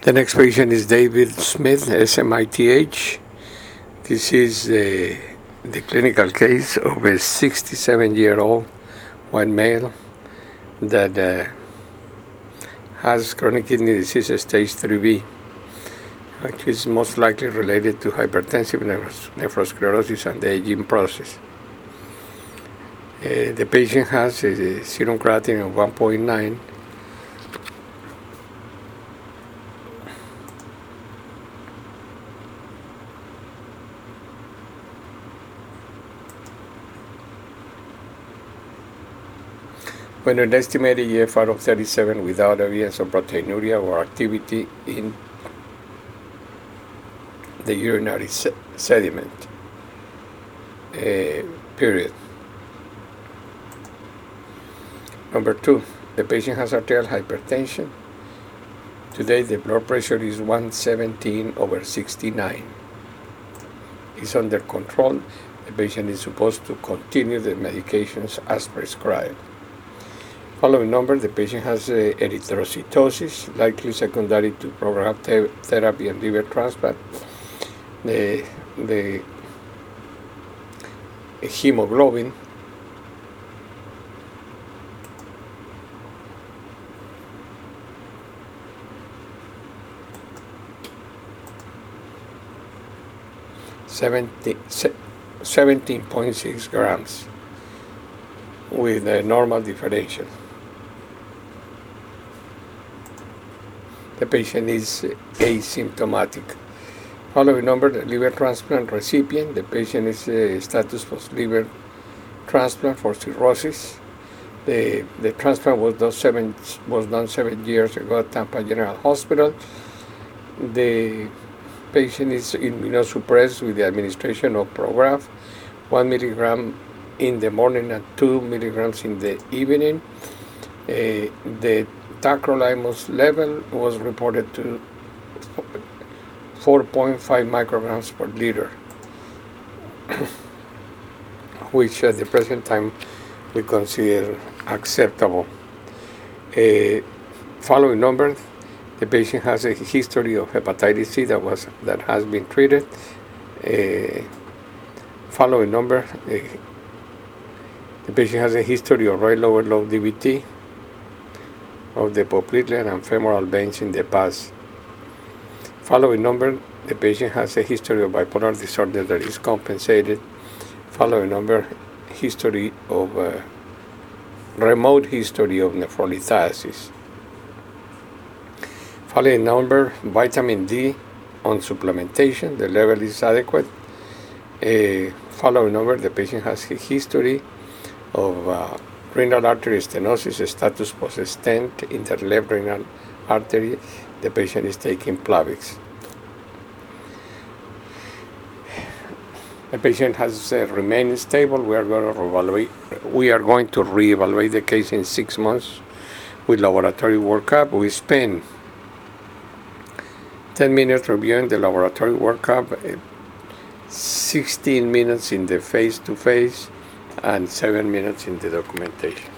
The next patient is David Smith, SMITH. This is the clinical case of a 67-year-old white male that has chronic kidney disease stage 3B, which is most likely related to hypertensive nephrosclerosis and the aging process. The patient has a serum creatinine of 1.9. When an estimated EFR of 37 without evidence of proteinuria or activity in the urinary sediment, period. Number 2, the patient has arterial hypertension. Today the blood pressure is 117/69. It's under control. The patient is supposed to continue the medications as prescribed. Following number, the patient has erythrocytosis, likely secondary to program therapy and liver transplant. The hemoglobin is 17.6 grams with a normal differential. The patient is asymptomatic. Following number, the liver transplant recipient. The patient is status post-liver transplant for cirrhosis. The transplant was done 7 years ago at Tampa General Hospital. The patient is immunosuppressed with the administration of Prograf, 1 milligram in the morning and 2 milligrams in the evening. The tacrolimus level was reported to 4.5 micrograms per liter, which at the present time we consider acceptable. Following number, the patient has a history of hepatitis C that has been treated. Following number, the patient has a history of right lower lobe DVT of the popliteal and femoral veins in the past. Following number, the patient has a history of bipolar disorder that is compensated. Following number, history of remote history of nephrolithiasis. Following number, vitamin D on supplementation, the level is adequate. Following number, the patient has a history of renal artery stenosis, status post-stent in the left renal artery. The patient is taking Plavix. The patient has remained stable. We are going to reevaluate the case in 6 months with laboratory workup. We spend 10 minutes reviewing the laboratory workup, 16 minutes in the face-to-face, and 7 minutes in the documentation.